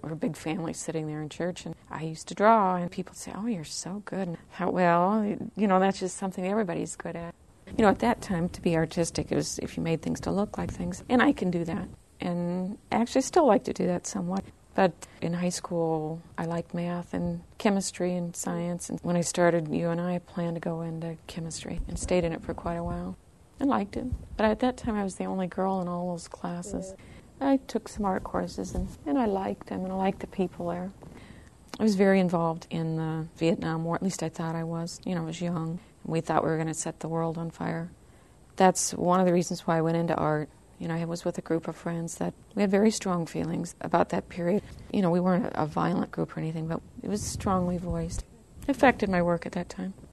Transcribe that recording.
We're a big family sitting there in church, and I used to draw, and people say, "Oh, you're so good." And I thought, well, that's just something everybody's good at. At that time, to be artistic, it was if you made things to look like things, and I can do that. And actually, I still like to do that somewhat. But in high school, I liked math and chemistry and science. And when I started UNI, I planned to go into chemistry and stayed in it for quite a while. I liked it. But at that time, I was the only girl in all those classes. I took some art courses, and I liked them, and I liked the people there. I was very involved in the Vietnam War. At least I thought I was. I was young, and we thought we were going to set the world on fire. That's one of the reasons why I went into art. I was with a group of friends that we had very strong feelings about that period. We weren't a violent group or anything, but it was strongly voiced. It affected my work at that time.